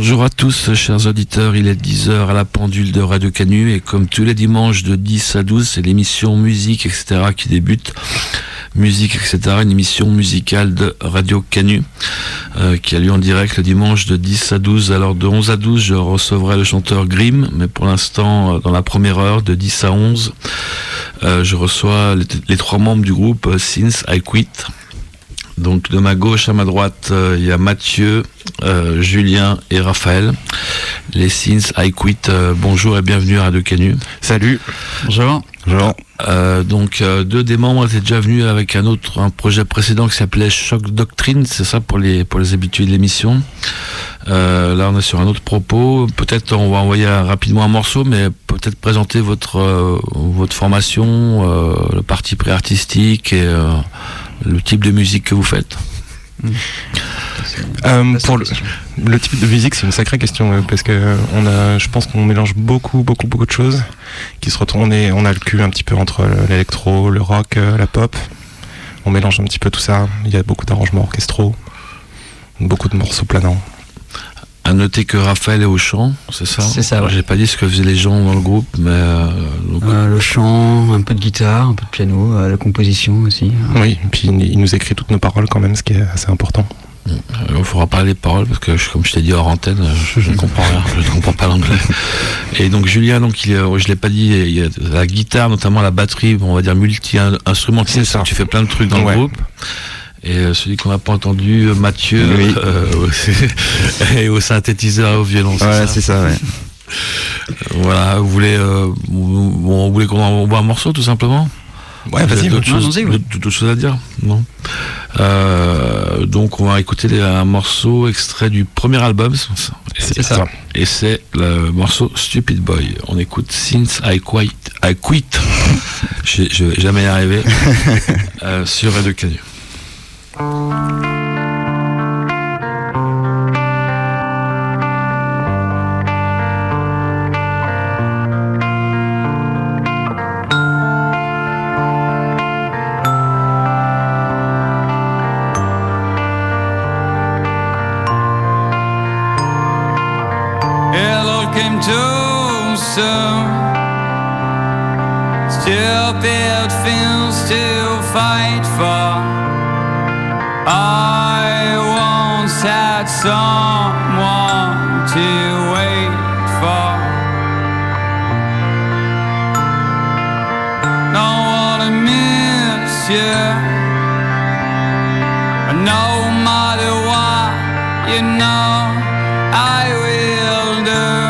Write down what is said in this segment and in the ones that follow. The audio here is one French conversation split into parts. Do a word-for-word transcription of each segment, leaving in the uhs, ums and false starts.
Bonjour à tous, chers auditeurs, il est dix heures à la pendule de Radio Canu et comme tous les dimanches de dix à douze, c'est l'émission Musique, et cetera qui débute. Musique, et cetera, une émission musicale de Radio Canu euh, qui a lieu en direct le dimanche de dix à douze. Alors de onze à douze, je recevrai le chanteur Grimm, mais pour l'instant, dans la première heure, de dix à onze, euh, je reçois les, les trois membres du groupe euh, Since I Quit. Donc de ma gauche à ma droite, euh, il y a Mathieu, euh, Julien et Raphaël. Les Since I Quit, euh, bonjour et bienvenue à Radio Canu. Salut. Bonjour. Bonjour. Euh, donc euh, deux des membres étaient déjà venus avec un autre un projet précédent qui s'appelait Shock Doctrine, c'est ça pour les pour les habitués de l'émission. Euh, là on est sur un autre propos. Peut-être on va envoyer un, rapidement un morceau, mais peut-être présenter votre euh, votre formation, euh, le parti pris artistique et euh, le type de musique que vous faites. Mmh. Euh, pour le, le type de musique, c'est une sacrée question euh, parce que euh, on a, je pense qu'on mélange beaucoup, beaucoup, beaucoup de choses qui se retrouvent. On est, on a le cul un petit peu entre l'électro, le rock, euh, la pop. On mélange un petit peu tout ça. Il y a beaucoup d'arrangements orchestraux, beaucoup de morceaux planants. À noter que Raphaël est au chant, c'est ça. C'est ça. Ouais. J'ai pas dit ce que faisaient les gens dans le groupe, mais euh, donc... euh, le chant, un peu de guitare, un peu de piano, euh, la composition aussi. Oui, et puis il nous écrit toutes nos paroles quand même, ce qui est assez important. Il faudra parler des paroles parce que, comme je t'ai dit hors antenne, je, je ne comprends rien, je ne comprends pas l'anglais. Et donc Julien, donc il est, je l'ai pas dit, il y a la guitare, notamment la batterie, on va dire multi-instrumentiste. Tu fais plein de trucs dans ouais. le groupe. Et celui qu'on n'a pas entendu, Mathieu, oui. euh, et au synthétiseur et au violon. C'est ouais, ça. c'est ça, ouais. Voilà, vous voulez, euh, bon, vous voulez qu'on envoie un morceau tout simplement? Ouais, vas-y, d'autres choses, oui. d'autres choses à dire, non? Euh, donc on va écouter un morceau extrait du premier album. C'est ça. ça. Et c'est le morceau Stupid Boy. On écoute Since I Quit. I Quit. je, je vais jamais y arriver. euh, sur Radio Canu. Came too soon. Stupid things to fight for. I once had someone to wait for. Don't wanna miss you. No matter what, you know I will do.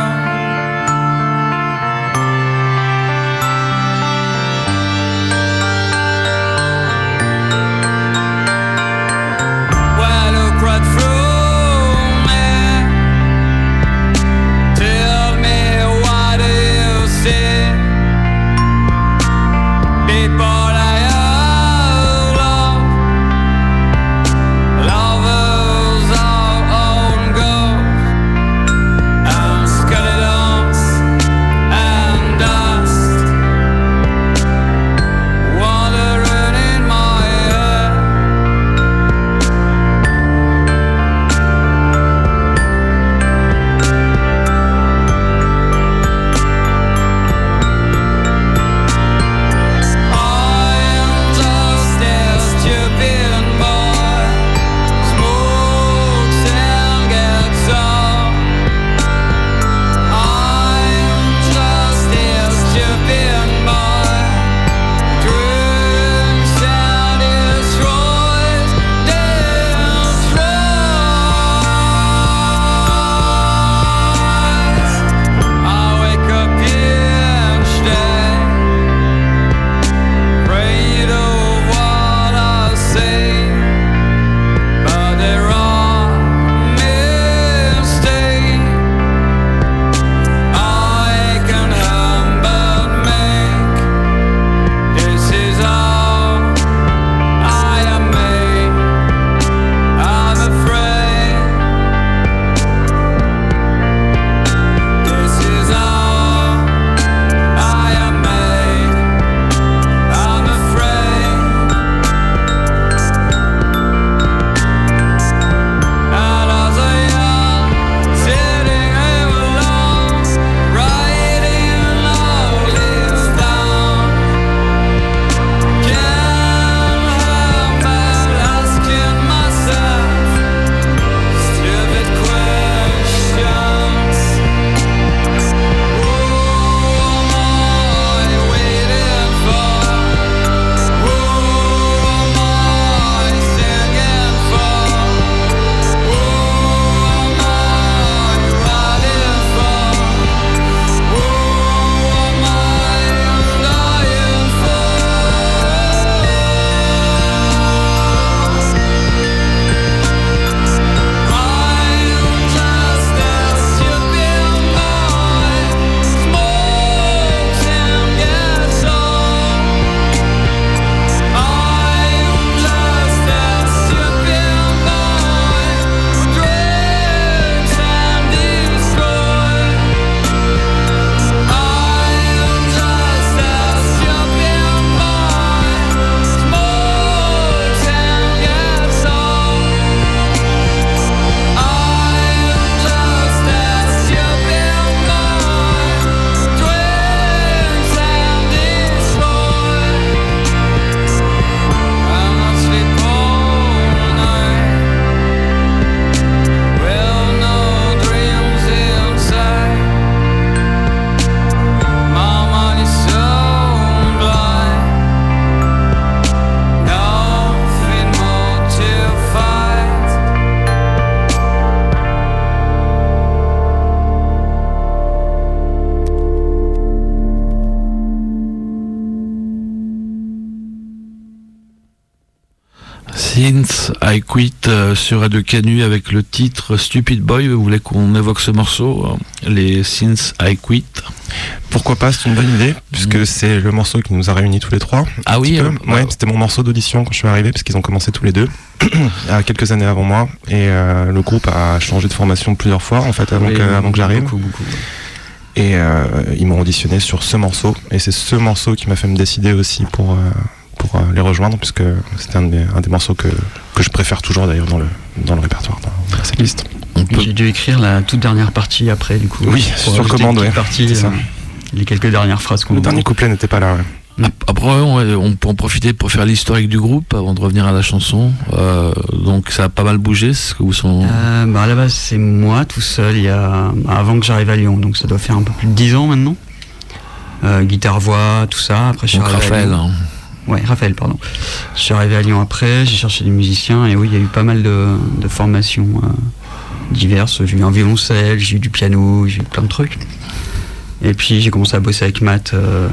Since I Quit euh, sur Radio Canu avec le titre Stupid Boy. Vous voulez qu'on évoque ce morceau, euh, les Since I Quit? Pourquoi pas, c'est une bonne idée, puisque mmh. c'est le morceau qui nous a réunis tous les trois. Ah oui euh, Ouais, euh... c'était mon morceau d'audition quand je suis arrivé, parce qu'ils ont commencé tous les deux, il y a quelques années avant moi, et euh, le groupe a changé de formation plusieurs fois, en fait, avant, oui, que, avant que j'arrive. Beaucoup, beaucoup. Et euh, ils m'ont auditionné sur ce morceau, et c'est ce morceau qui m'a fait me décider aussi pour... Euh, pour les rejoindre, puisque c'était un, de mes, un des morceaux que, que je préfère toujours d'ailleurs dans le, dans le répertoire, dans la setlist. Peut... J'ai dû écrire la toute dernière partie après, du coup. Oui, sur commande, ouais. Partie, euh, les quelques dernières phrases qu'on Le dernier couplet n'était pas là, ouais. Après, on, on peut en profiter pour faire l'historique du groupe avant de revenir à la chanson. Euh, donc, ça a pas mal bougé. Ce que vous sont... euh, bah, à la base, c'est moi tout seul, il y a, avant que j'arrive à Lyon. Donc, ça doit faire un peu plus de dix ans maintenant. Euh, guitare-voix, tout ça. Après, je suis donc, Raphaël. Hein. Ouais, Raphaël, pardon. Je suis arrivé à Lyon après, j'ai cherché des musiciens et oui, il y a eu pas mal de, de formations euh, diverses. J'ai eu un violoncelle, j'ai eu du piano, j'ai eu plein de trucs. Et puis j'ai commencé à bosser avec Matt. Euh...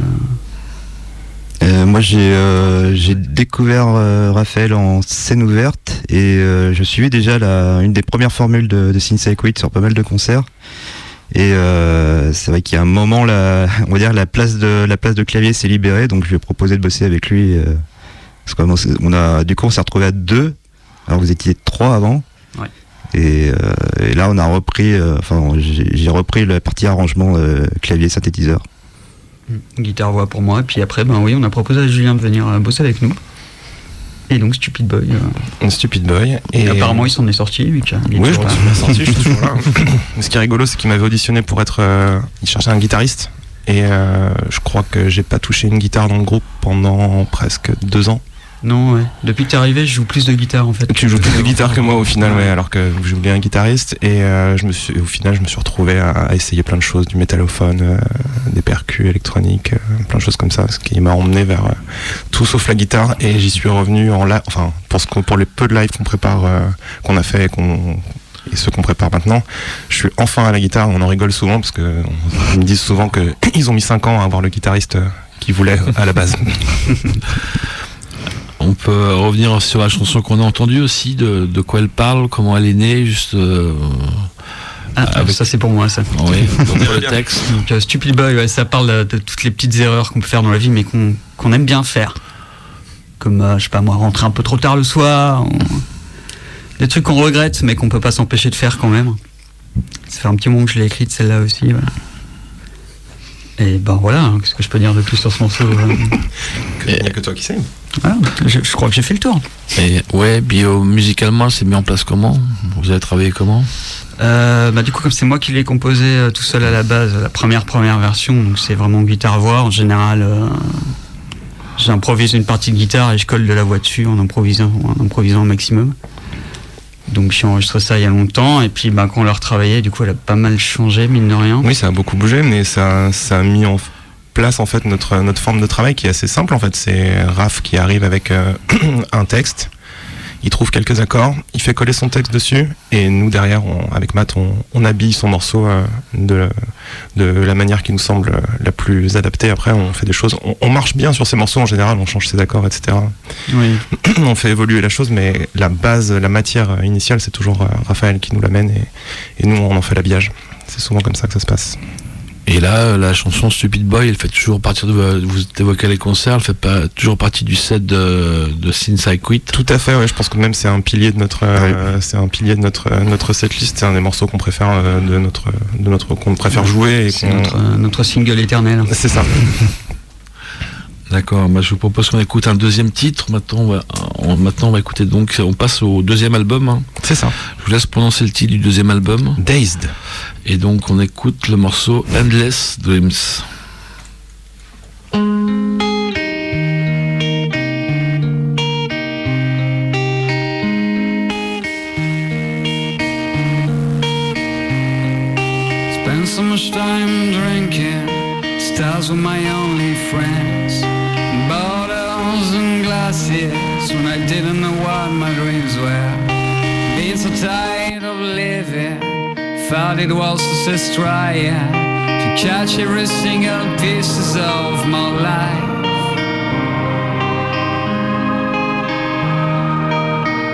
Euh, moi, j'ai euh, j'ai découvert euh, Raphaël en scène ouverte et euh, je suivais déjà la, une des premières formules de, de Since I Quit sur pas mal de concerts. Et euh, c'est vrai qu'il y a un moment, la, on va dire la place de la place de clavier s'est libérée, donc je lui ai proposé de bosser avec lui. Euh, parce qu'on a, du coup, on s'est retrouvé à deux. Alors vous étiez trois avant. Ouais. Et, euh, et là, on a repris. Euh, enfin, j'ai, j'ai repris la partie arrangement euh, clavier synthétiseur. Guitare voix pour moi. Et puis après, ben oui, on a proposé à Julien de venir bosser avec nous. Et donc Stupid Boy. Euh... Stupid Boy. Et, et apparemment, il s'en est sorti. Vu qu'il oui, je pense qu'il est sorti, je suis toujours là. Ce qui est rigolo, c'est qu'il m'avait auditionné pour être. Euh, il cherchait un guitariste. Et euh, je crois que j'ai pas touché une guitare dans le groupe pendant presque deux ans. Non, ouais. Depuis que t'es arrivé, je joue plus de guitare en fait. Tu joues plus de guitare que moi au final, ouais, alors que je voulais un guitariste. Et euh, je me suis, au final, je me suis retrouvé à, à essayer plein de choses, du métallophone, euh, des percus électroniques, euh, plein de choses comme ça, ce qui m'a emmené vers euh, tout sauf la guitare. Et j'y suis revenu en live, enfin, pour, ce pour les peu de live qu'on prépare, euh, qu'on a fait et, qu'on, et ceux qu'on prépare maintenant, je suis enfin à la guitare. On en rigole souvent parce que on, ils me disent souvent qu'ils ont mis cinq ans à avoir le guitariste euh, qu'ils voulaient à la base. On peut revenir sur la chanson qu'on a entendue aussi, de, de quoi elle parle, comment elle est née, juste... Euh, ah, avec... ça c'est pour moi ça. Oui, donc le texte. Donc, euh, Stupid Boy, ouais, ça parle de, de toutes les petites erreurs qu'on peut faire dans la vie, mais qu'on, qu'on aime bien faire. Comme, euh, je sais pas moi, rentrer un peu trop tard le soir, on... des trucs qu'on regrette, mais qu'on peut pas s'empêcher de faire quand même. Ça fait un petit moment que je l'ai écrite celle-là aussi, voilà. Et ben voilà, hein, qu'est-ce que je peux dire de plus sur ce morceau? Il n'y a que toi qui sais. Voilà, je, je crois que j'ai fait le tour. Et ouais, bio musicalement, c'est mis en place comment? Vous avez travaillé comment? euh, bah, Du coup, comme c'est moi qui l'ai composé euh, tout seul à la base, la première première version, donc c'est vraiment guitare-voix. En général, euh, j'improvise une partie de guitare et je colle de la voix dessus en improvisant, en improvisant au maximum. Donc j'ai enregistré ça il y a longtemps et puis bah, quand on l'a retravaillé, du coup elle a pas mal changé, mine de rien. Oui, ça a beaucoup bougé, mais ça, ça a mis en place en fait notre, notre forme de travail qui est assez simple en fait. C'est Raph qui arrive avec euh, un texte, il trouve quelques accords, il fait coller son texte dessus et nous derrière, on, avec Matt, on, on habille son morceau euh, de, de la manière qui nous semble la plus adaptée. Après, on fait des choses, on, on marche bien sur ces morceaux en général, on change ses accords, et cetera. Oui. On fait évoluer la chose, mais la base, la matière initiale, c'est toujours euh, Raphaël qui nous l'amène et, et nous, on en fait l'habillage. C'est souvent comme ça que ça se passe. Et là, la chanson Stupid Boy, elle fait toujours partie de, vous évoquez les concerts, elle fait pas toujours partie du set de, de Since I Quit. Tout à fait, ouais, je pense que même c'est un pilier de notre, euh, c'est un pilier de notre, notre setlist, c'est un des morceaux qu'on préfère, euh, de notre, de notre, qu'on préfère jouer. Et c'est qu'on... notre, notre single éternel. C'est ça. D'accord, bah, je vous propose qu'on écoute un deuxième titre. Maintenant, on va, on, maintenant, on va écouter donc, on passe au deuxième album. Hein. C'est ça. Je vous laisse prononcer le titre du deuxième album. Dazed. Et donc, on écoute le morceau Endless Dreams. Spend so much time drinking, stars were my only friends. Bottles and glasses when I didn't know what my dreams were. Being so tired of living, thought it was just trying to catch every single pieces of my life.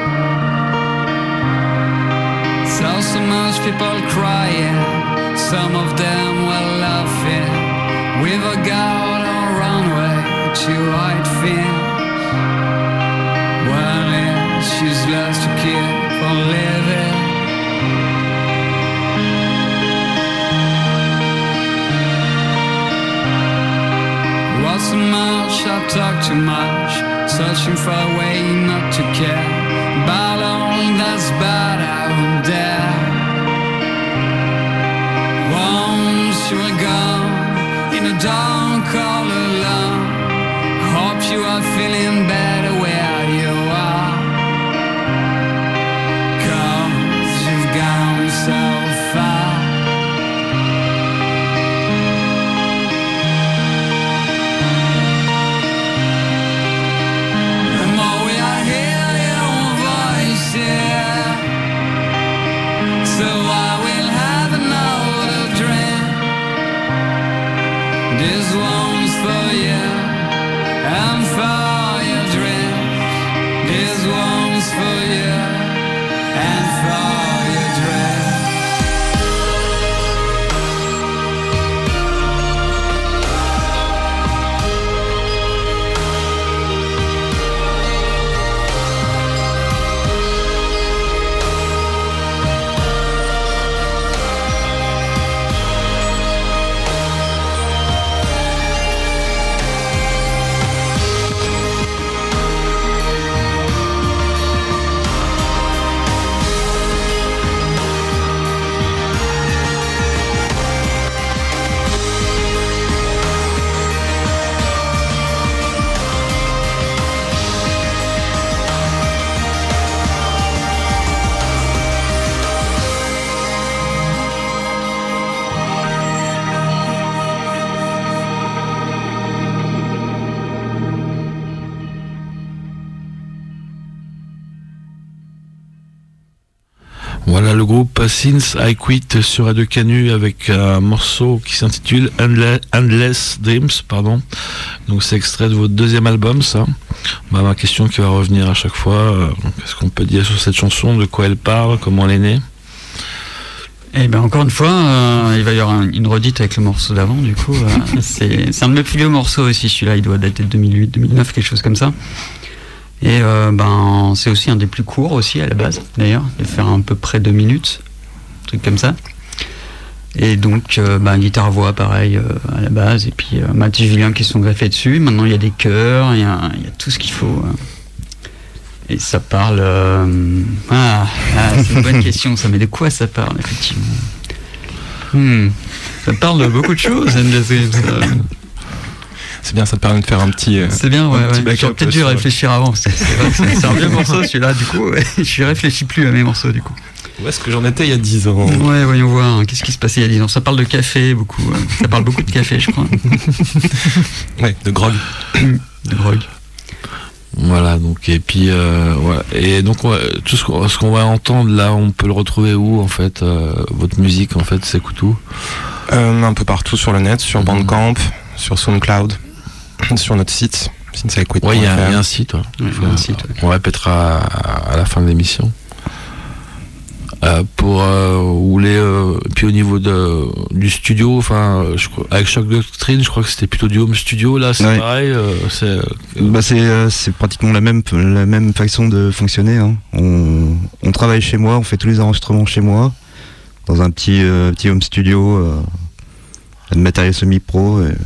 Saw so much people crying, some of them were laughing. We've a got a runway to white fins. Well, yeah, she's lost to keep on living. What's so much, I talk too much, searching for a way not to care about all that's bad out there. Once you are gone, in the dark all alone, hope you are feeling better where you are, 'cause you've gone so far. The more we are hear your voice, yeah, so I will have another dream. This one's for you and for your dreams. This one's for you and for your dreams. Voilà le groupe Since I Quit sur Radio Canu avec un morceau qui s'intitule Endless, Endless Dreams, pardon. Donc c'est extrait de votre deuxième album, ça. Bah, ma question qui va revenir à chaque fois, euh, qu'est-ce qu'on peut dire sur cette chanson, de quoi elle parle, comment elle est née? Et ben encore une fois, euh, il va y avoir un, une redite avec le morceau d'avant, du coup. Euh, c'est, c'est un de mes plus vieux morceaux aussi, celui-là, il doit dater de deux mille huit deux mille neuf, quelque chose comme ça. Et euh, ben, c'est aussi un des plus courts aussi à la base, d'ailleurs, de faire à peu près deux minutes, un truc comme ça. Et donc, euh, ben, guitare-voix, pareil, euh, à la base, et puis euh, Mathieu Julien qui se sont greffés dessus. Maintenant, il y a des chœurs, il y a, il y a tout ce qu'il faut. Euh. Et ça parle... Euh... Ah, ah, c'est une bonne question, ça, mais de quoi ça parle, effectivement? hmm. Ça parle de beaucoup de choses, Endless Dreams. C'est bien, ça te permet de faire un petit. Euh, c'est bien, ouais. ouais. ouais. J'aurais peut-être dû réfléchir avant. C'est, c'est vrai que c'est, c'est un vieux morceau celui-là, du coup. Ouais. Je réfléchis plus à mes morceaux, du coup. Où est-ce que j'en étais il y a dix ans? Ouais, voyons voir. Qu'est-ce qui se passait il y a dix ans? Ça parle de café, beaucoup. Ça parle beaucoup de café, je crois. Ouais, de grog. De grog. Voilà, donc, et puis, euh, voilà. Et donc, ouais, tout ce qu'on, ce qu'on va entendre là, on peut le retrouver où, en fait? euh, Votre musique, en fait, s'écoute où? euh, Un peu partout sur le net, sur Bandcamp, mmh. sur SoundCloud, sur notre site. Ouais, il y, y a un site. Ouais. Ouais, enfin, un site ouais. On répétera à, à la fin de l'émission. Euh, pour euh, où les, euh, puis au niveau de, du studio, enfin, je crois, avec Shock Doctrine, je crois que c'était plutôt du home studio. Là, c'est ouais. pareil. Euh, c'est, euh, bah c'est, euh, c'est pratiquement la même, la même façon de fonctionner. Hein. On, on travaille chez moi, on fait tous les enregistrements chez moi, dans un petit, euh, petit home studio, euh, de matériel semi-pro. Et...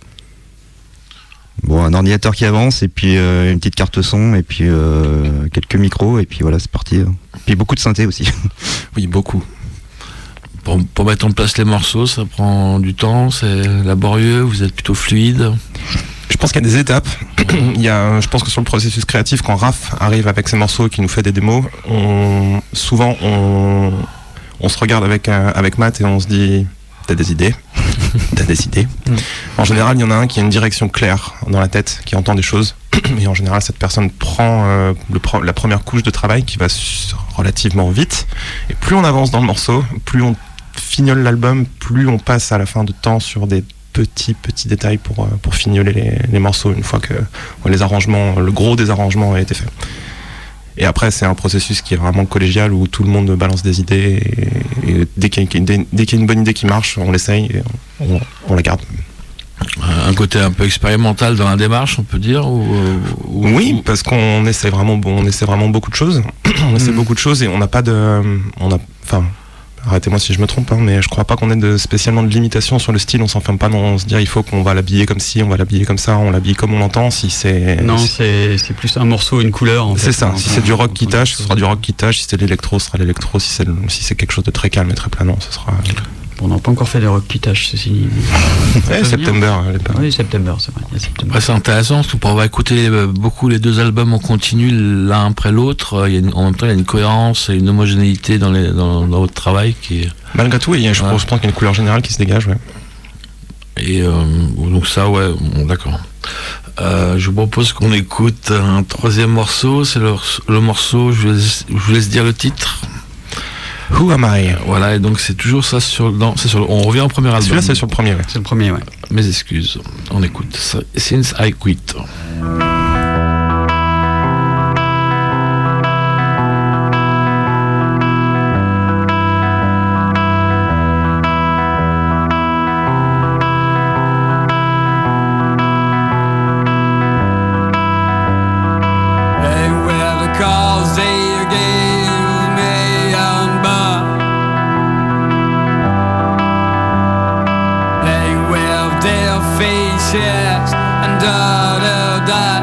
Bon, un ordinateur qui avance et puis euh, une petite carte son et puis euh, quelques micros et puis voilà, c'est parti. Puis beaucoup de synthé aussi. Oui, beaucoup. Pour, pour mettre en place les morceaux, ça prend du temps, c'est laborieux, vous êtes plutôt fluide? Je pense qu'il y a des étapes. Il y a, je pense que sur le processus créatif, quand Raph arrive avec ses morceaux et qu'il nous fait des démos, on, souvent on, on se regarde avec, euh, avec Matt et on se dit... T'as des idées, t'as des idées. Mm. En général, il y en a un qui a une direction claire dans la tête, qui entend des choses. Et en général, cette personne prend euh, le pro- la première couche de travail qui va s- relativement vite. Et plus on avance dans le morceau, plus on fignole l'album, plus on passe à la fin de temps sur des petits petits détails pour euh, pour fignoler les, les morceaux une fois que ouais, les arrangements, le gros des arrangements a été fait. Et après, c'est un processus qui est vraiment collégial où tout le monde balance des idées. Et, et dès qu'il y, dès, dès qu'il y a une bonne idée qui marche, on l'essaye et on, on la garde. Un côté un peu expérimental dans la démarche, on peut dire ou, ou, Oui, ou... parce qu'on essaie vraiment, on essaie vraiment beaucoup de choses. on essaie mmh. beaucoup de choses et on n'a pas de, on a, enfin, arrêtez-moi si je me trompe, hein, mais je crois pas qu'on ait de, spécialement de limitation sur le style. On s'enferme pas dans se dire il faut qu'on va l'habiller comme ci, on va l'habiller comme ça, on l'habille comme on l'entend. Si c'est non, c'est c'est plus un morceau, une couleur. En c'est fait, ça. En si fait, c'est du rock qui tâche, ce sera du rock qui tâche. Si c'est de l'électro, ce sera de l'électro. Si c'est si c'est quelque chose de très calme et très planant, ce sera. On n'a pas encore fait des rock qui tâchent, ceci dit. Ouais, September, oui, September, c'est vrai. Ouais, c'est intéressant, on va écouter beaucoup les deux albums en continu, l'un après l'autre. Il y a une, en même temps, il y a une cohérence et une homogénéité dans, les, dans, dans votre travail qui est... Malgré tout, il y a, je, ouais. je pense qu'il y a une couleur générale qui se dégage. Ouais. Et euh, donc ça, ouais, bon, d'accord. Euh, je vous propose qu'on écoute un troisième morceau. C'est le, le morceau, je vous, laisse, je vous laisse dire le titre. Who Am I? Voilà, et donc c'est toujours ça sur, non, c'est sur le, on revient au premier album. Celui-là, c'est sur le premier, ouais. C'est le premier, ouais. Mes excuses. On écoute Since I Quit. And da da da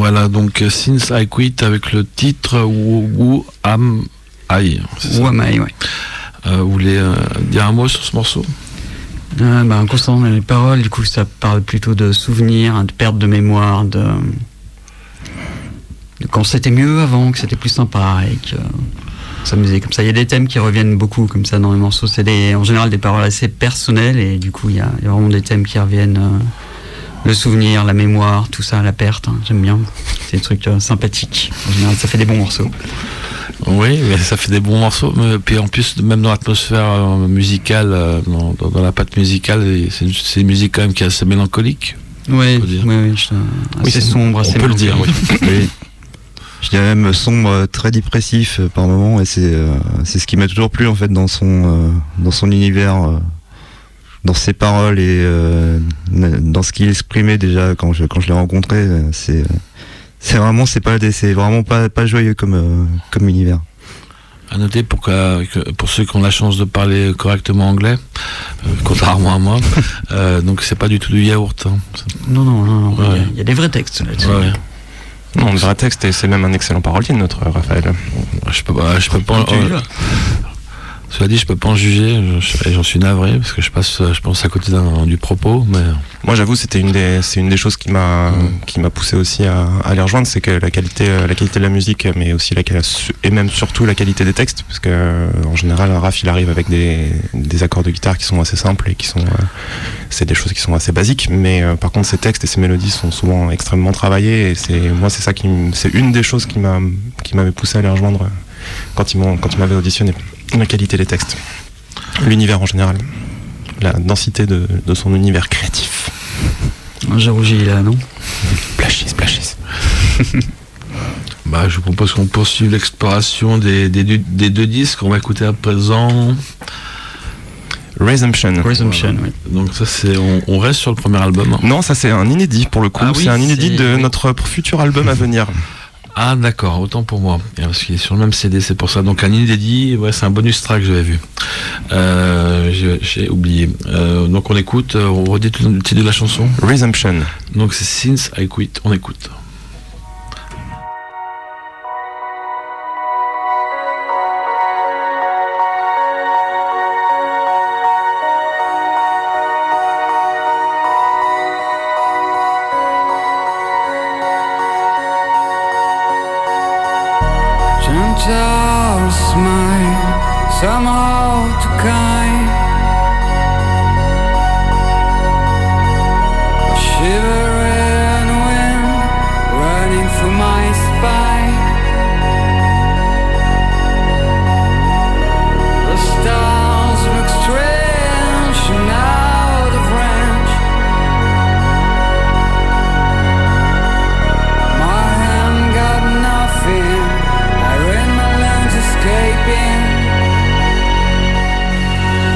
Voilà, donc Since I Quit avec le titre Who, Who Am I. Who Am I, ouais. Euh, vous voulez euh, dire un mot sur ce morceau? euh, bah, Concernant les paroles, du coup, ça parle plutôt de souvenirs, de perte de mémoire, de, de quand c'était mieux avant, que c'était plus sympa et que s'amuser comme ça. Il y a des thèmes qui reviennent beaucoup comme ça dans les morceaux. C'est des, en général des paroles assez personnelles et du coup, il y a, il y a vraiment des thèmes qui reviennent. Euh, le souvenir, la mémoire, tout ça, la perte, hein, j'aime bien. C'est des trucs euh, sympathiques. En général, ça fait des bons morceaux. Oui, mais ça fait des bons morceaux. Mais puis en plus, même dans l'atmosphère euh, musicale, euh, dans, dans, dans la patte musicale, c'est une, c'est une musique quand même qui est assez mélancolique. Oui, oui, oui, je, assez oui, sombre, assez on peut le dire, oui. Oui. Je dirais même sombre, très dépressif euh, par moment, et c'est euh, c'est ce qui m'a toujours plu en fait dans son euh, dans son univers, euh, dans ses paroles et euh, dans ce qu'il exprimait déjà quand je quand je l'ai rencontré. C'est c'est vraiment c'est pas c'est vraiment pas pas joyeux comme euh, comme univers. À noter pour que, que pour ceux qui ont la chance de parler correctement anglais, euh, contrairement à moi, euh, donc c'est pas du tout du yaourt. Hein. Non non non, non. Ouais. Il y a des vrais textes là-dessus. Ouais. Non, le vrai texte, et c'est même un excellent parolier, notre Raphaël. Je peux pas, je peux pas. Euh, cela dit, je peux pas en juger. Je, j'en suis navré parce que je passe, je pense à côté d'un, du propos, mais. Moi, j'avoue, c'était une des, c'est une des choses qui m'a, mmh. qui m'a poussé aussi à, à les rejoindre, c'est que la qualité, la qualité de la musique, mais aussi la, et même surtout la qualité des textes, parce que en général, un Raph, il arrive avec des, des accords de guitare qui sont assez simples et qui sont, euh, c'est des choses qui sont assez basiques, mais euh, par contre, ses textes et ses mélodies sont souvent extrêmement travaillés, et c'est, moi, c'est ça qui, c'est une des choses qui m'a, qui m'avait poussé à les rejoindre quand ils m'ont, quand ils m'avaient auditionné. La qualité des textes, l'univers en général, la densité de, de son univers créatif. J'ai rougi là, non? Splashis, splashis. Bah, je vous propose qu'on poursuive l'exploration des, des, des deux disques. On va écouter à présent Resumption. Resumption, voilà. Oui. Donc ça c'est, on, on reste sur le premier album. Non, ça c'est un inédit pour le coup. Ah, oui, c'est un inédit c'est... de notre futur album à venir. Ah d'accord, autant pour moi. Parce qu'il est sur le même C D, c'est pour ça. Donc un inédit, ouais, c'est un bonus track que j'avais vu. Euh, j'ai, j'ai oublié. Euh, donc on écoute, on redit le titre de la chanson. Resumption. Donc c'est Since I Quit, on écoute. Gentle smile, somehow too kind. A shivering wind running through my spine. The stars look strange and out of range. My hand got nothing. Escaping.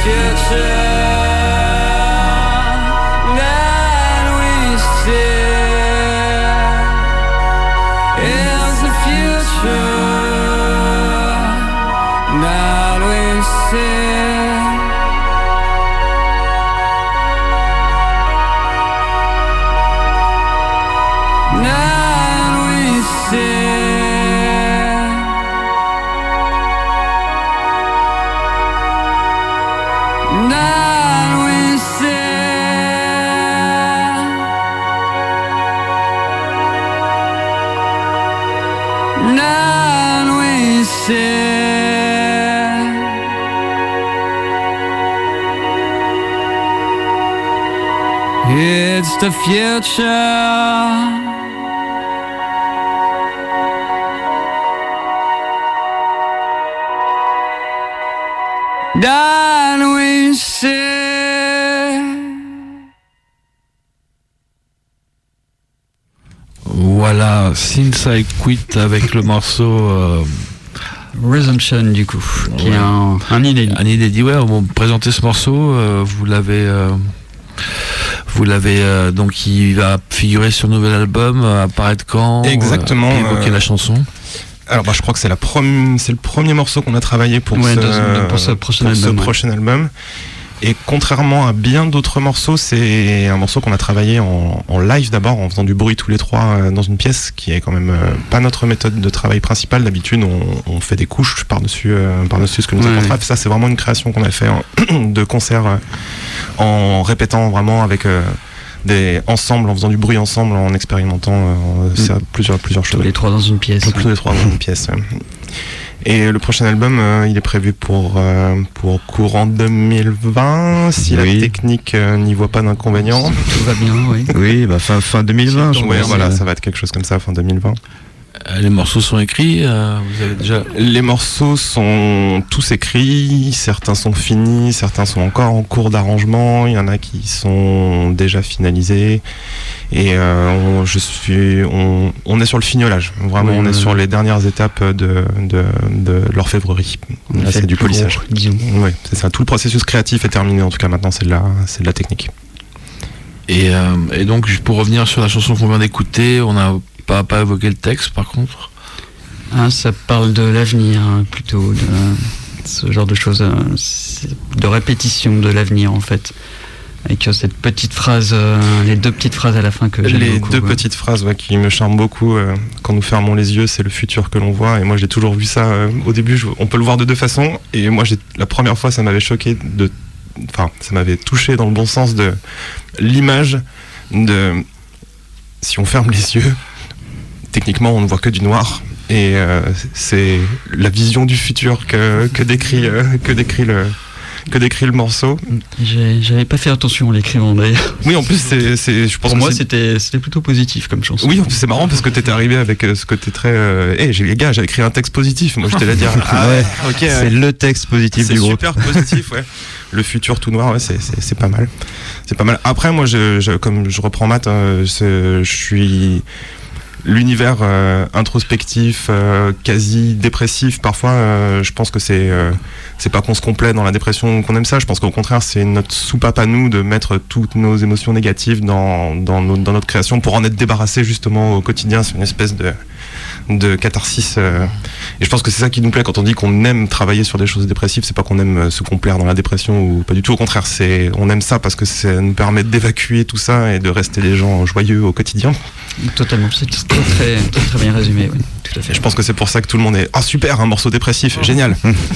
It's the future. That we see. Voilà, Since I Quit avec le morceau euh, Resumption du coup, qui ouais. est un, un inédit. Un inédit, ouais, vous présentez ce morceau, euh, vous l'avez... Euh, Vous l'avez euh, donc il va figurer sur le nouvel album, euh, apparaître quand? Exactement. Euh, évoquer euh, la chanson. Alors bah, je crois que c'est la prom- c'est le premier morceau qu'on a travaillé pour, ouais, ce, de, pour ce prochain pour album. Ce ouais. prochain album. Et contrairement à bien d'autres morceaux, c'est un morceau qu'on a travaillé en, en live d'abord, en faisant du bruit tous les trois euh, dans une pièce, qui est quand même euh, pas notre méthode de travail principale. D'habitude, on, on fait des couches par-dessus, euh, par-dessus ce que nous ouais, apporte ouais. Raph. Ça, c'est vraiment une création qu'on a fait en, de concert euh, en répétant vraiment avec euh, des ensemble, en faisant du bruit ensemble, en expérimentant euh, Mm. c'est plusieurs plusieurs choses. Tous les trois dans une pièce. Tous les trois dans une pièce. Ouais. Et le prochain album, euh, il est prévu pour, euh, pour courant deux mille vingt, si Oui. la technique euh, n'y voit pas d'inconvénient. Tout va bien, oui. Oui, bah fin, fin deux mille vingt, je Ouais, pense. voilà, euh. ça va être quelque chose comme ça, fin deux mille vingt. Euh, les morceaux sont écrits, euh, vous avez déjà... Les morceaux sont tous écrits, certains sont finis, certains sont encore en cours d'arrangement, il y en a qui sont déjà finalisés. Et euh, on, je suis, on, on est sur le fignolage, vraiment, Oui, on est ouais. sur les dernières étapes de, de, de l'orfèvrerie. On a Là, fait c'est du le plus polissage. gros, disons. Oui, c'est ça. Tout le processus créatif est terminé. En tout cas, maintenant, c'est de la, c'est de la technique. Et, euh, et donc, pour revenir sur la chanson qu'on vient d'écouter, on n'a pas, pas évoqué le texte, par contre. Ah, ça parle de l'avenir, hein, plutôt, de ce genre de choses, euh, de répétition de l'avenir, en fait. Avec euh, cette petite phrase, euh, les deux petites phrases à la fin que j'aime Les beaucoup. deux ouais. petites phrases ouais, qui me charment beaucoup. Euh, quand nous fermons les yeux, c'est le futur que l'on voit. Et moi, j'ai toujours vu ça. Euh, au début, je, on peut le voir de deux façons. Et moi, j'ai, la première fois, ça m'avait choqué de, enfin, ça m'avait touché dans le bon sens de l'image de. Si on ferme les yeux, techniquement, on ne voit que du noir. Et euh, c'est la vision du futur que, que décrit, euh, que décrit le. que décrit le morceau. J'ai, j'avais pas fait attention en l'écrivant d'ailleurs. Oui, en plus, c'est, c'est, je pense Pour que moi, c'est... c'était, c'était plutôt positif comme chanson. Oui, en plus, c'est marrant parce que t'étais arrivé avec euh, ce côté très. Hé, euh, hey, j'ai les gars, j'ai écrit un texte positif. Moi, j'étais là à dire. Ah ouais, ok. C'est le texte positif C'est du groupe. super positif, ouais. Le futur tout noir, ouais, c'est, c'est, c'est pas mal. C'est pas mal. Après, moi, je, je, comme je reprends Matt, hein, je suis. L'univers euh, introspectif, euh, quasi dépressif, parfois, euh, je pense que c'est euh, c'est pas qu'on se complaît dans la dépression qu'on aime ça. Je pense qu'au contraire, c'est notre soupape à nous de mettre toutes nos émotions négatives dans dans, nos, dans notre création pour en être débarrassé justement au quotidien. C'est une espèce de de catharsis. Euh, et je pense que c'est ça qui nous plaît quand on dit qu'on aime travailler sur des choses dépressives. C'est pas qu'on aime se complaire dans la dépression ou pas du tout. Au contraire, c'est on aime ça parce que ça nous permet d'évacuer tout ça et de rester des gens joyeux au quotidien. Totalement, c'est très très, très, très bien résumé, oui, tout à fait. Et je pense que c'est pour ça que tout le monde est ah super, un morceau dépressif, oh. Génial.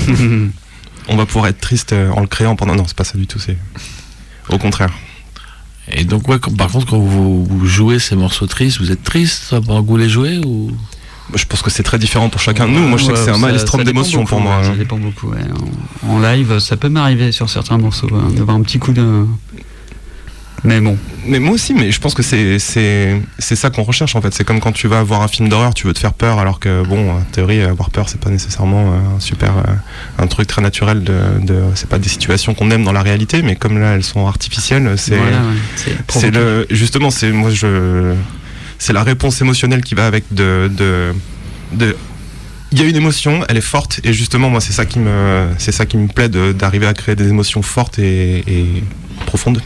On va pouvoir être triste en le créant pendant. Non, c'est pas ça du tout, c'est au contraire. Et donc ouais, quand, par contre, quand vous, vous jouez ces morceaux tristes, vous êtes triste pendant que vous les jouez ou? Je pense que c'est très différent pour chacun de nous. Moi, je sais ouais, que c'est un ça, maelstrom d'émotions pour moi. Ouais, ça dépend beaucoup. Ouais. En, en live, ça peut m'arriver sur certains morceaux hein, d'avoir un petit coup de. Mais bon. Mais moi aussi, mais je pense que c'est, c'est, c'est ça qu'on recherche en fait. C'est comme quand tu vas voir un film d'horreur, tu veux te faire peur, alors que bon, en théorie, avoir peur, c'est pas nécessairement un super, un truc très naturel. De, de, c'est pas des situations qu'on aime dans la réalité, mais comme là, elles sont artificielles, c'est, voilà, ouais, c'est, c'est le, justement, c'est moi, je, c'est la réponse émotionnelle qui va avec de, de, de il y a une émotion, elle est forte, et justement moi c'est ça qui me, c'est ça qui me plaît de, d'arriver à créer des émotions fortes et, et profondes.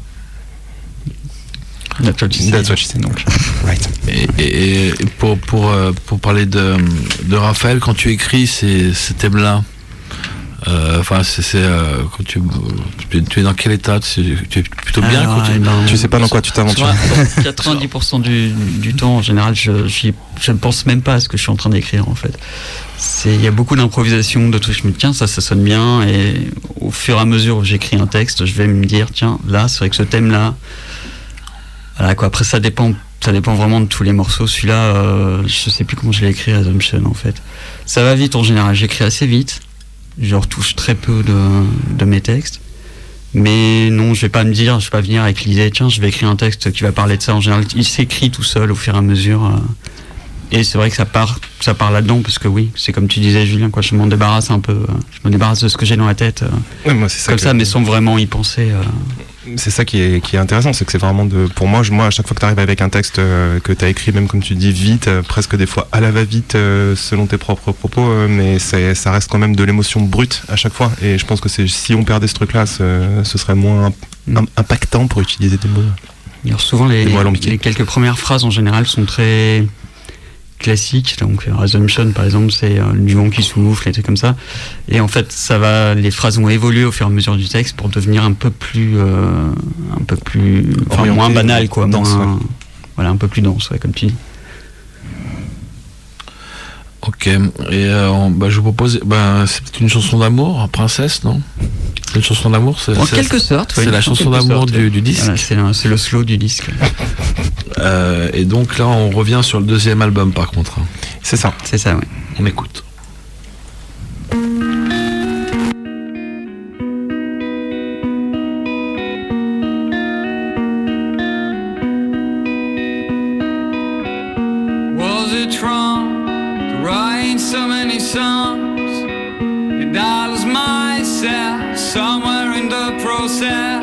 That's what you say. That's what you say. Donc, right. Et, et, et pour, pour, pour parler de, de Raphaël, quand tu écris ces, ces thèmes-là, enfin, euh, c'est, c'est euh, quand tu, tu, tu es dans quel état? Tu, tu es plutôt bien. Alors, quand tu, ben, tu sais pas dans quoi tu t'aventures. quatre-vingt-dix pour cent du, du temps, en général, je, je ne pense même pas à ce que je suis en train d'écrire, en fait. Il y a beaucoup d'improvisation, de tout. Je me dis, tiens, ça, ça sonne bien. Et au fur et à mesure où j'écris un texte, je vais me dire, tiens, là, c'est vrai que ce thème-là. Voilà, quoi. Après, ça dépend, ça dépend vraiment de tous les morceaux. Celui-là, euh, je sais plus comment je l'ai écrit, Assumption, en fait. Ça va vite en général. J'écris assez vite. Je retouche très peu de, de mes textes. Mais non, je vais pas me dire, je vais pas venir avec l'idée, tiens, je vais écrire un texte qui va parler de ça. En général, il s'écrit tout seul au fur et à mesure. Euh, et c'est vrai que ça part, ça part là-dedans, parce que oui, c'est comme tu disais, Julien, quoi, je m'en débarrasse un peu. Euh, je me débarrasse de ce que j'ai dans la tête. Euh, ouais, moi, c'est ça comme que... ça, mais sans vraiment y penser. Euh, C'est ça qui est, qui est intéressant, c'est que c'est vraiment de, pour moi, je, moi, à chaque fois que tu arrives avec un texte euh, que tu as écrit, même comme tu dis, vite, euh, presque des fois à la va-vite, euh, selon tes propres propos, euh, mais c'est, ça reste quand même de l'émotion brute à chaque fois. Et je pense que c'est, si on perdait ce truc-là, ce, ce serait moins mm. impactant pour utiliser des mots. Alors souvent, les, les quelques premières phrases en général sont très classique, donc Assumption par exemple, c'est euh, du vent qui souffle, des trucs comme ça, et en fait ça va, les phrases vont évoluer au fur et à mesure du texte pour devenir un peu plus euh, un peu plus enfin, orienté, moins banal, quoi, dense, moins, ouais. Voilà, un peu plus dense, ouais, comme tu dis. Ok, et euh, bah, je vous propose, bah, c'est peut-être une chanson d'amour, Princesse, non? Une chanson d'amour, c'est, en c'est, quelque sorte, c'est oui, la chanson d'amour sorte, du, oui. du disque. Voilà, c'est, le, c'est le slow du disque. euh, et donc là, on revient sur le deuxième album, par contre. C'est ça. C'est ça, oui. On écoute. Was it wrong to write so many songs? Did I lose myself somewhere in the process?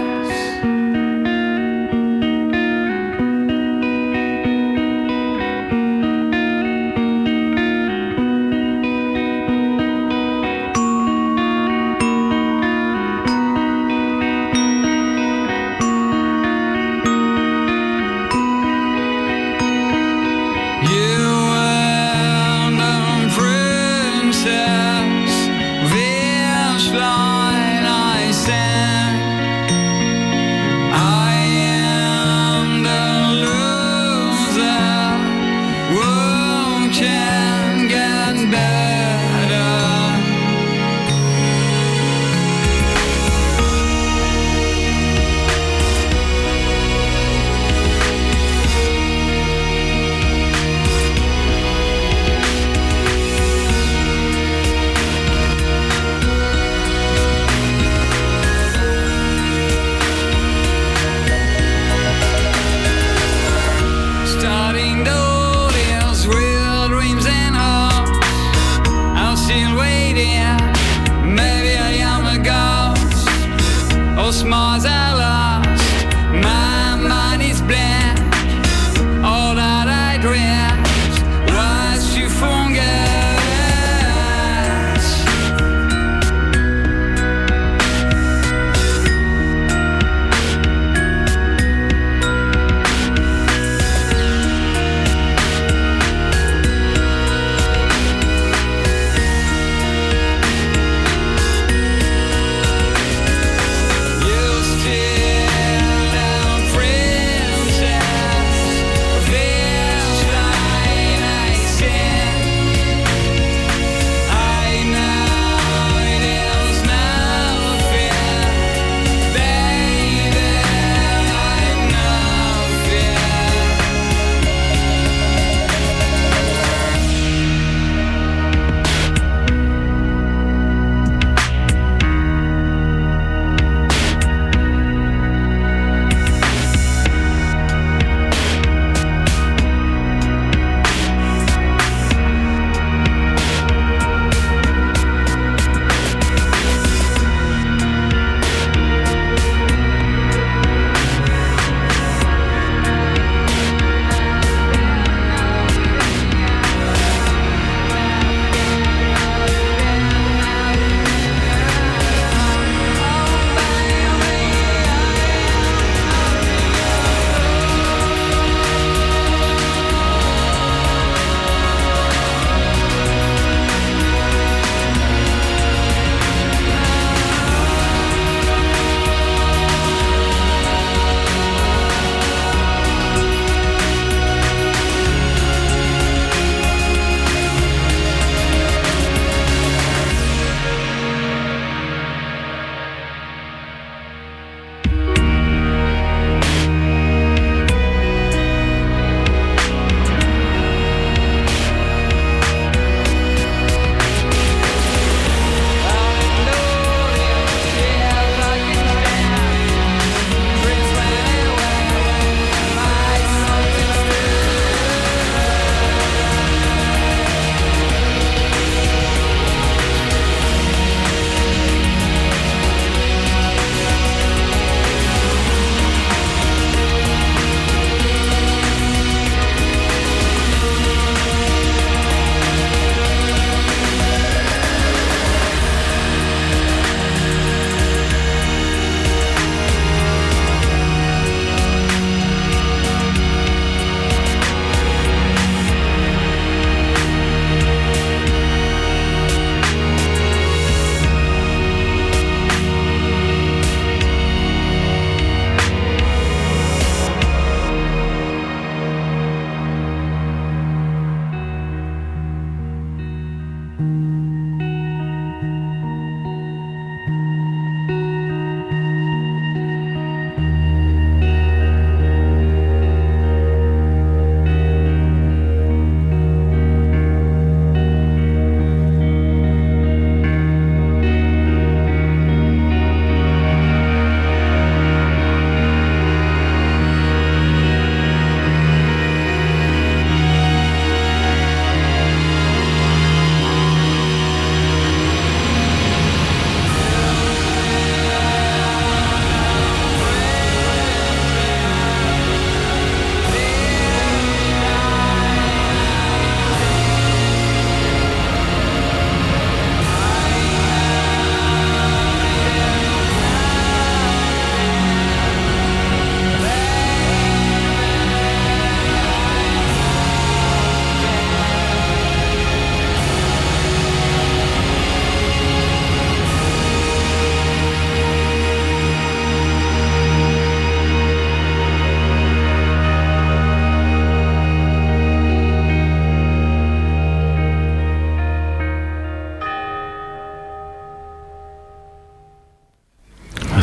Still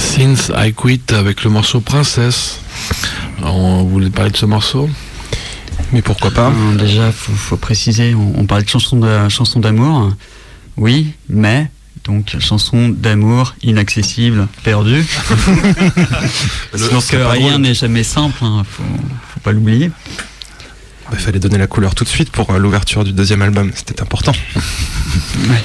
Since I Quit avec le morceau Princesse. On voulait parler de ce morceau? Mais pourquoi pas? euh, Déjà, il faut, faut préciser, on, on parlait de chanson, de, chanson d'amour. Oui, mais... Donc, chanson d'amour inaccessible, perdue. Parce que rien n'est jamais simple, hein, faut, faut pas l'oublier. Il fallait donner la couleur tout de suite pour euh, l'ouverture du deuxième album, c'était important. Ouais.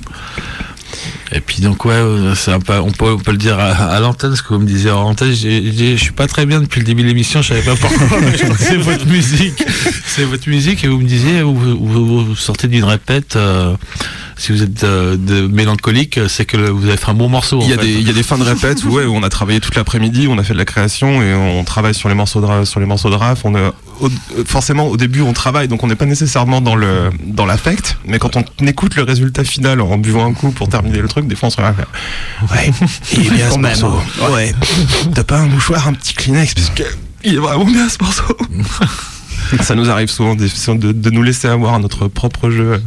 Et puis donc ouais, c'est un peu, on, peut, on peut le dire à, à l'antenne, ce que vous me disiez en antenne, j'ai, j'ai, je suis pas très bien depuis le début de l'émission, je savais pas pourquoi. C'est votre musique, c'est votre musique, et vous me disiez, vous, vous, vous sortez d'une répète, euh, si vous êtes euh, de mélancolique, c'est que vous avez fait un bon morceau. Il y a en fait. des, il y a des fins de répète où, ouais, où on a travaillé toute l'après-midi, on a fait de la création et on travaille sur les morceaux de, sur les morceaux de raf. On a, au, forcément, au début, on travaille, donc on n'est pas nécessairement dans le, dans l'affect, mais quand on écoute le résultat final en buvant un coup pour terminer le truc, des fois on se regarde. Ouais, il est bien ce morceau. Ouais. T'as pas un mouchoir, un petit Kleenex, parce que il est vraiment bien ce morceau. Ça nous arrive souvent de, de, de nous laisser avoir notre propre jeu.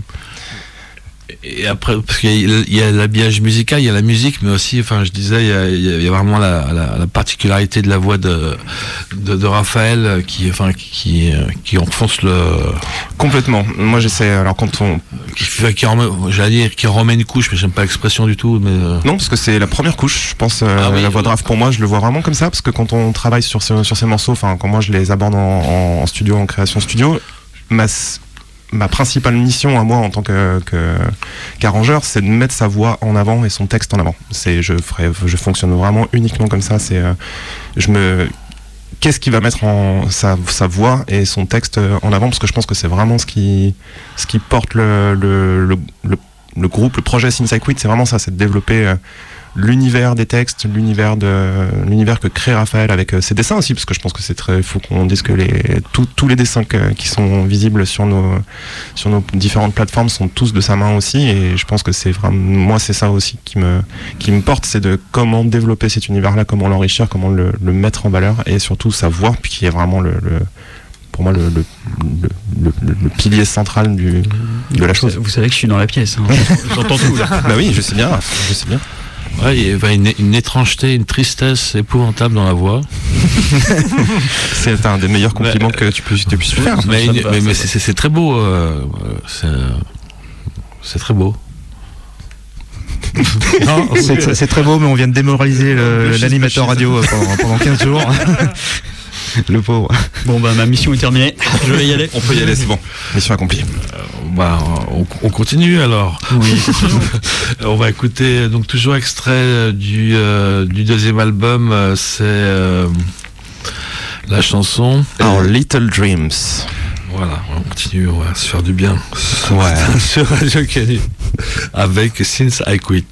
Et après, parce qu'il y a, il y a l'habillage musical, il y a la musique, mais aussi, enfin, je disais, il y a, il y a vraiment la, la, la particularité de la voix de, de, de Raphaël qui, enfin, qui, qui enfonce le. Complètement. Moi, j'essaie. Alors, quand on. Qui, qui remet, j'allais dire, qui remet une couche, mais j'aime pas l'expression du tout. Mais non, parce que c'est la première couche. Je pense, euh, ah oui, la voix de Raph, pour moi, je le vois vraiment comme ça, parce que quand on travaille sur, ce, sur ces morceaux, enfin, quand moi je les aborde en, en, en studio, en création studio, ma. Ma principale mission à moi en tant que, que, qu'arrangeur, c'est de mettre sa voix en avant et son texte en avant. C'est, je, ferai, je fonctionne vraiment uniquement comme ça. C'est, euh, je me, qu'est-ce qui va mettre en sa, sa voix et son texte en avant, parce que je pense que c'est vraiment ce qui, ce qui porte le, le, le, le, le groupe, le projet Since I Quit, c'est vraiment ça, c'est de développer euh, l'univers des textes, l'univers de l'univers que crée Raphaël avec euh, ses dessins aussi, parce que je pense que c'est très, il faut qu'on dise que les tous tous les dessins que, qui sont visibles sur nos sur nos différentes plateformes sont tous de sa main aussi, et je pense que c'est vraiment, moi c'est ça aussi qui me qui me porte, c'est de comment développer cet univers-là, comment l'enrichir, comment le, le mettre en valeur, et surtout sa voix, puis qui est vraiment le, le pour moi le, le, le, le, le pilier central du, de la chose. Vous savez que je suis dans la pièce, hein. J'entends tout là. Bah oui, je sais bien, je sais bien. Ouais, il y a une, une étrangeté, une tristesse épouvantable dans la voix. C'est un des meilleurs compliments mais, que tu, peux, tu puisses faire. Mais, une, mais, mais c'est, c'est très beau. Euh, c'est, c'est très beau. Non, c'est, c'est très beau, mais on vient de démoraliser le, le, l'animateur radio pendant, pendant quinze jours. Le pauvre. Bon bah ma mission est terminée. Je vais y aller. On peut y aller, c'est bon. Mission accomplie. Euh, bah, on, on continue alors. Oui. On va écouter donc toujours extrait du euh, du deuxième album. Euh, c'est euh, la chanson Our Little Dreams. Voilà, on continue. On va se faire du bien. Ouais. Sur Radio Canu avec Since I Quit.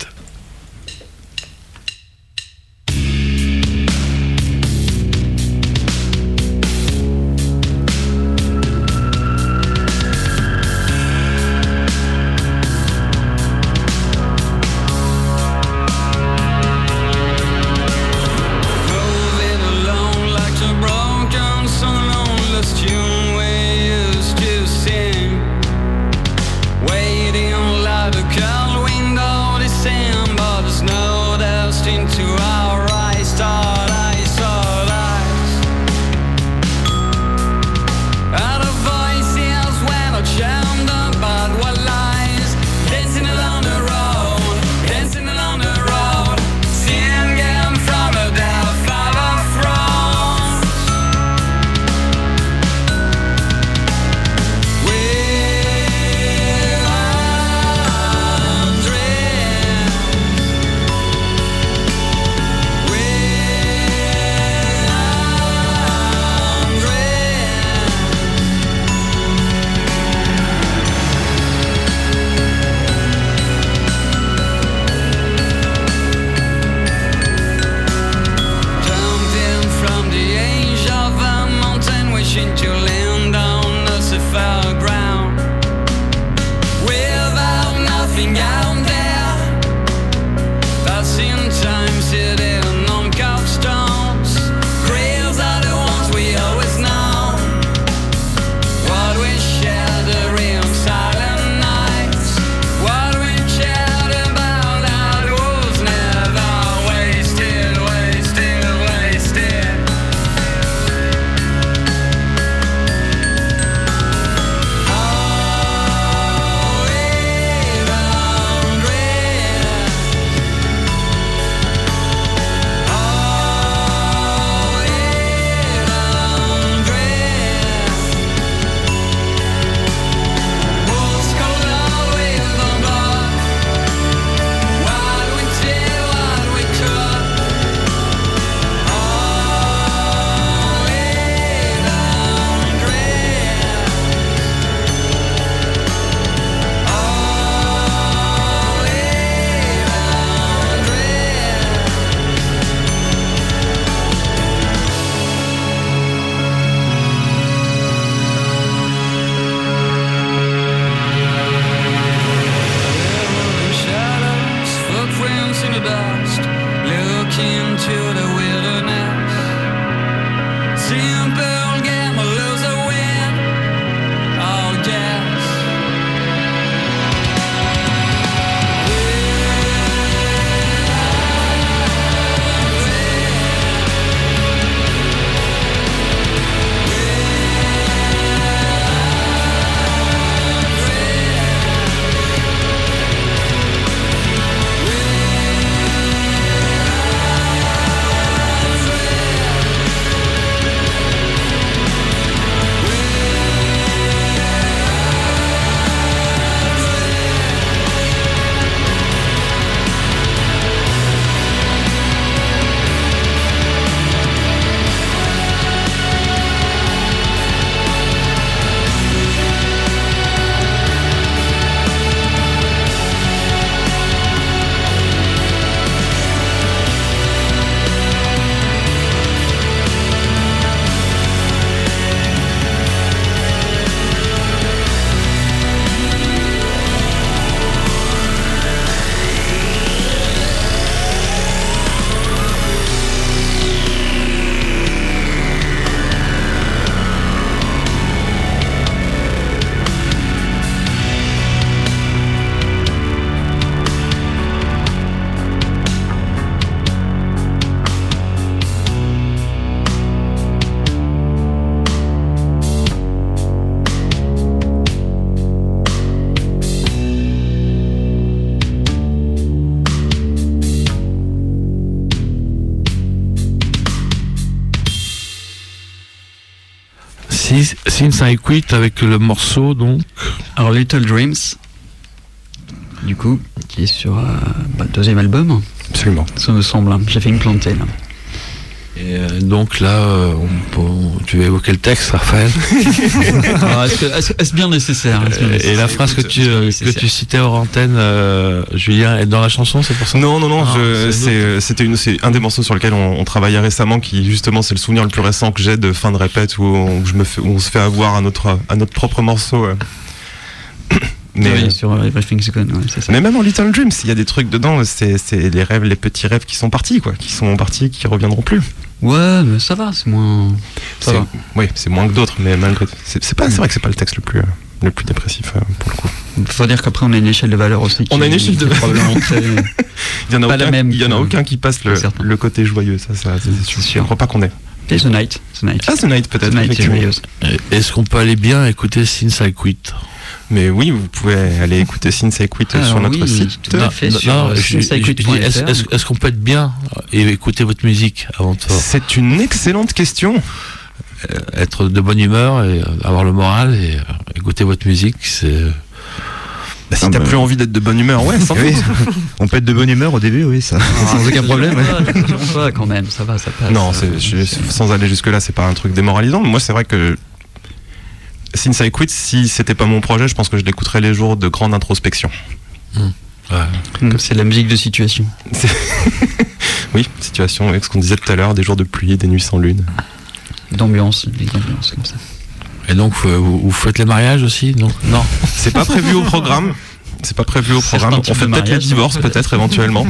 Since I Quit avec le morceau donc. Alors Little Dreams, du coup, qui est sur euh, bah, le deuxième album. Absolument. Ça me semble, hein. J'ai fait une plantée là. Et euh, donc là, euh, on peut, tu vas évoquer le texte, Raphaël. Alors, est-ce, que, est-ce, est-ce bien nécessaire, est-ce bien nécessaire Et la phrase que tu, euh, que tu citais hors antenne, euh, Julien, est dans la chanson, c'est pour ça? Non, non, non, ah, je, c'est c'est, c'était une, c'est un des morceaux sur lesquels on, on travaillait récemment, qui justement c'est le souvenir le plus récent que j'ai de fin de répète où on, où je me fais, où on se fait avoir à notre, à notre propre morceau. Euh. Mais oui, euh, sur Everything's Gone, ouais, c'est ça. Mais même en Little Dreams, il y a des trucs dedans, c'est, c'est les rêves, les petits rêves qui sont partis, quoi, qui sont partis, qui reviendront plus. Ouais, mais ça va, c'est moins. Ça c'est, va. Oui, c'est moins que d'autres, mais malgré tout. C'est, c'est, pas, c'est vrai que c'est pas le texte le plus, euh, le plus dépressif, euh, pour le coup. Il faut dire qu'après, on a une échelle de valeur aussi. On a une échelle de valeur. Il y en a aucun, il y en a aucun qui passe le, le côté joyeux, ça, ça c'est, c'est sûr. sûr. Je ne crois pas qu'on ait. Et The Night. The Night. Ah, The Night, peut-être. The Night est joyeuse. Est-ce qu'on peut aller bien écouter Since I Quit? Mais oui, vous pouvez aller écouter Since I Quit ah, sur notre oui, site. Tout à fait. Non, sur non, je, je, est-ce, est-ce, est-ce qu'on peut être bien et écouter votre musique avant de faire? C'est une excellente question. Euh, être de bonne humeur et avoir le moral et euh, écouter votre musique, c'est. Bah, si ah, t'as bah... plus envie d'être de bonne humeur, ouais, sans oui. On peut être de bonne humeur au début, oui, ça. Ah, sans aucun problème. Ouais. Ouais, quand même, ça va, ça passe. Non, c'est, je, sans aller jusque-là, c'est pas un truc démoralisant. Mais moi, c'est vrai que Since I Quit, si c'était pas mon projet, je pense que je l'écouterais les jours de grande introspection. Mmh. Ouais. Mmh, c'est la musique de situation. C'est... oui, situation, avec ce qu'on disait tout à l'heure, des jours de pluie, des nuits sans lune. D'ambiance, d'ambiance comme ça. Et donc, vous, vous faites les mariages aussi? Non, non. C'est pas prévu au programme. C'est pas prévu au programme. On fait peut-être les divorces, peut-être éventuellement.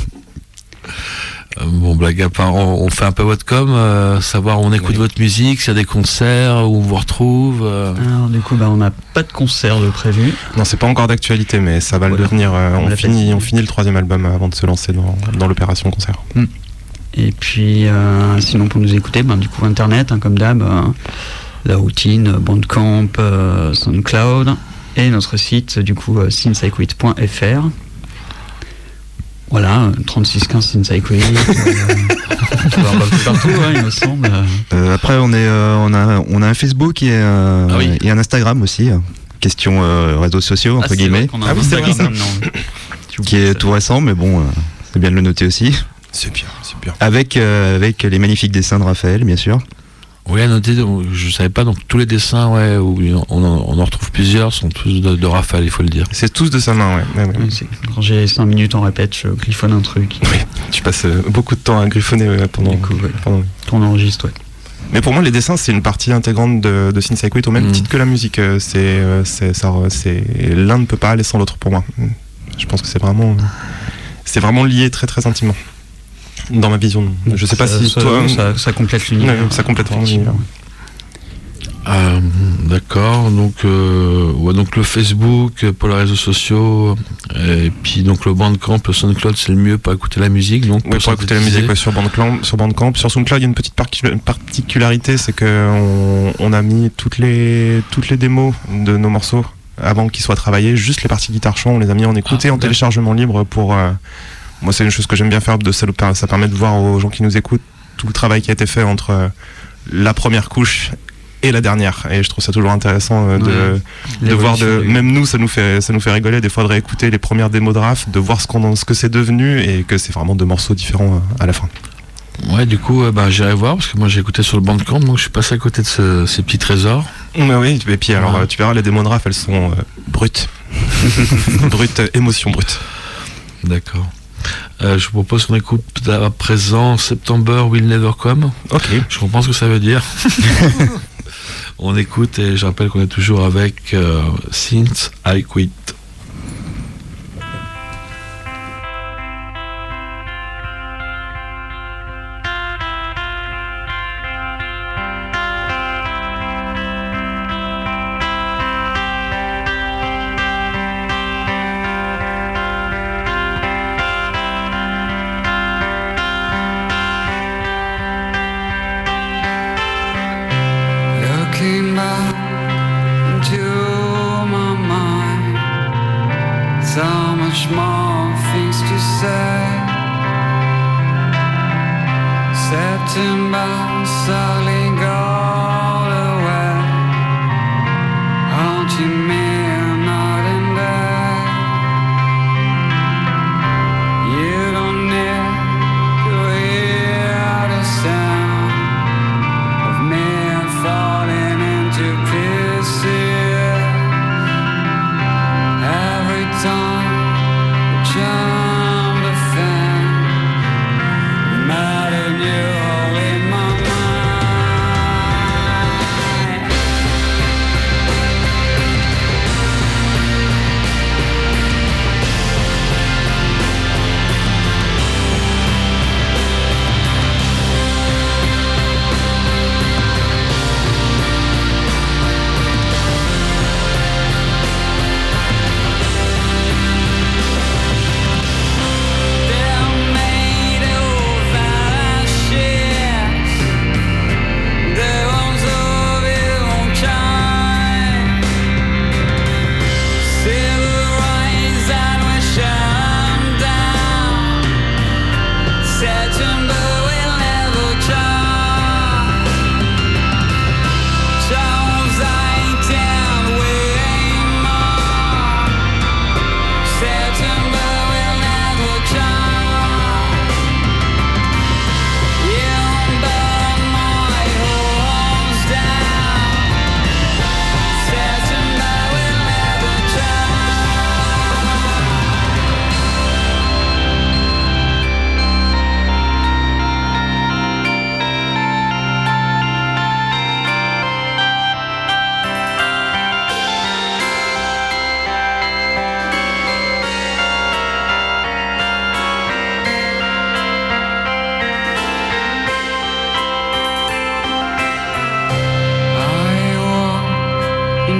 Bon, blague à part, on, on fait un peu votre com, euh, savoir où on écoute oui. votre musique, s'il y a des concerts, où on vous retrouve. Euh... Alors du coup, bah, on n'a pas de concert de prévu. Non, c'est pas encore d'actualité, mais ça va voilà. le devenir. Euh, on, on, finit, on finit le troisième album avant de se lancer dans, dans l'opération concert. Mm. Et puis, euh, sinon pour nous écouter, bah, du coup Internet, hein, comme d'hab, euh, la routine, Bandcamp, euh, SoundCloud, et notre site, du coup, euh, since I quit point f r. Voilà, trente-six quinze Since I Quit. euh, tu vas un peu partout, hein, il me semble. Euh, après, on, est, euh, on, a, on a un Facebook et, euh, ah oui. et un Instagram aussi. Question euh, réseaux sociaux, entre ah, guillemets. Ah oui, c'est vrai ça. Qui est tout récent, mais bon, euh, c'est bien de le noter aussi. C'est bien, c'est bien. Avec, euh, avec les magnifiques dessins de Raphaël, bien sûr. Oui, à noter, je savais pas, donc tous les dessins, ouais, où on en, on en retrouve plusieurs, sont tous de, de Raphaël, il faut le dire. C'est tous de sa main, ouais. ouais, ouais. Oui, c'est, quand j'ai cinq minutes en répète, je griffonne un truc. Oui, tu passes beaucoup de temps à griffonner ouais, pendant, du coup, ouais. pendant... On enregistre, ouais. Mais pour moi, les dessins, c'est une partie intégrante de, de Since I Quit, au même mmh. titre que la musique. C'est, c'est, ça, c'est, l'un ne peut pas aller sans l'autre pour moi. Je pense que c'est vraiment, c'est vraiment lié très très intimement. Dans ma vision. Je sais pas ça, si ça, toi... Ça, ça complète l'univers. Ouais, ça complète vraiment l'univers. Euh, d'accord, donc, euh, ouais, donc le Facebook pour les réseaux sociaux, et puis donc le Bandcamp, le SoundCloud, c'est le mieux pour écouter la musique. Donc oui, pour, pour écouter la musique ouais, sur Bandcamp, sur Bandcamp. Sur SoundCloud, il y a une petite particularité, c'est qu'on on a mis toutes les, toutes les démos de nos morceaux avant qu'ils soient travaillés, juste les parties guitare-chant, on les a mis en écoute et ah, en téléchargement libre pour... Euh, moi, c'est une chose que j'aime bien faire, de ça, ça permet de voir aux gens qui nous écoutent tout le travail qui a été fait entre euh, la première couche et la dernière, et je trouve ça toujours intéressant euh, de, ouais, de voir de, même nous ça nous fait ça nous fait rigoler des fois de réécouter les premières démos de Raph, de voir ce qu'on ce que c'est devenu et que c'est vraiment deux morceaux différents euh, à la fin. Ouais, du coup euh, bah, j'irai voir parce que moi j'ai écouté sur le Bandcamp, donc je suis passé à côté de ce, ces petits trésors. Ouais, oui, et puis alors ouais. euh, tu verras les démos de Raph, elles sont euh, brutes, brutes, euh, émotion brute. D'accord. Euh, je vous propose qu'on écoute à présent September Will Never Come. Ok. Je comprends ce que ça veut dire. On écoute et je rappelle qu'on est toujours avec euh, Since I Quit. September, slowly go away.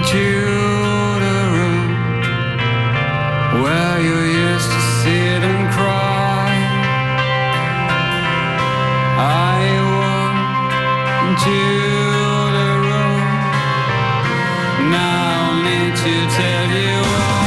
into the room where you used to sit and cry. I walk into the room, now I need to tell you why.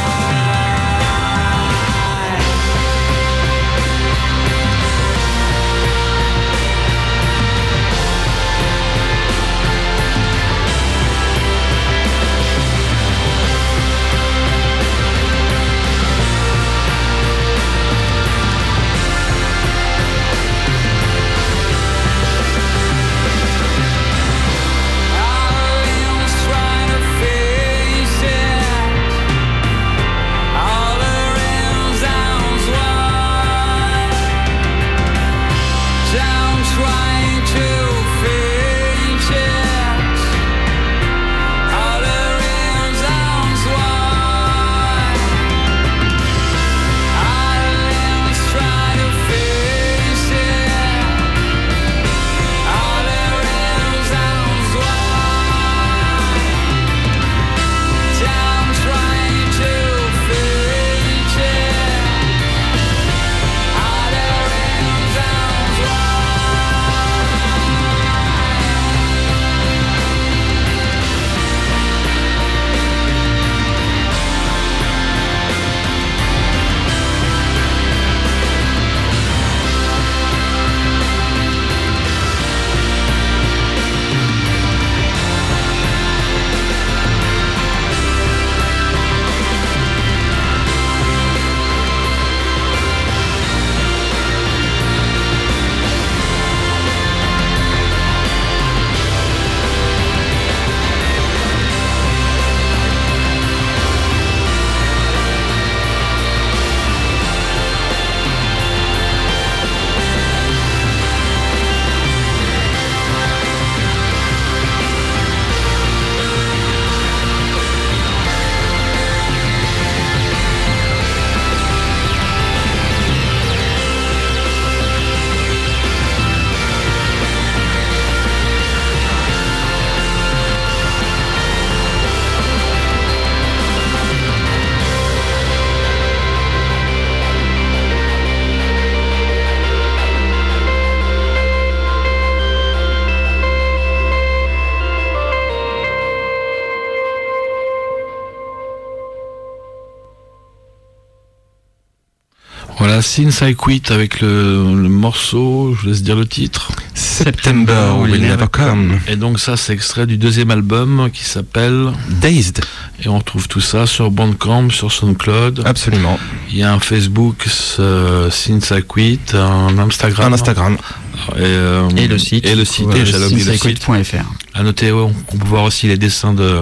Voilà, Since I Quit avec le, le morceau, je vous laisse dire le titre. September Will Never Come. Et donc ça, c'est extrait du deuxième album qui s'appelle Dazed. Et on retrouve tout ça sur Bandcamp, sur SoundCloud. Absolument. Il y a un Facebook, euh, Since I Quit, un Instagram. Un Instagram. Et, euh, et le site. Et le site, euh, j'avais oublié le site. since I quit point f r. À noter, on peut voir aussi les dessins de,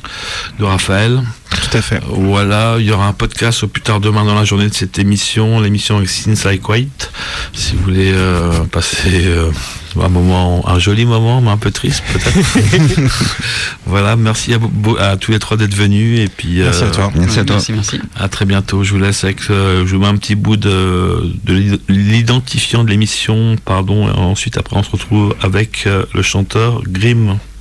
de Raphaël. Tout à fait. Voilà, il y aura un podcast au plus tard demain dans la journée de cette émission, l'émission avec Since I Quit. Si vous voulez euh, passer euh, un moment, un joli moment, mais un peu triste peut-être. Voilà, merci à, à tous les trois d'être venus et puis. Merci euh, à toi. Merci à toi. Merci, merci. À très bientôt. Je vous laisse avec, euh, je vous mets un petit bout de, de l'identifiant de l'émission, pardon. Et ensuite, après, on se retrouve avec euh, le chanteur Grimm.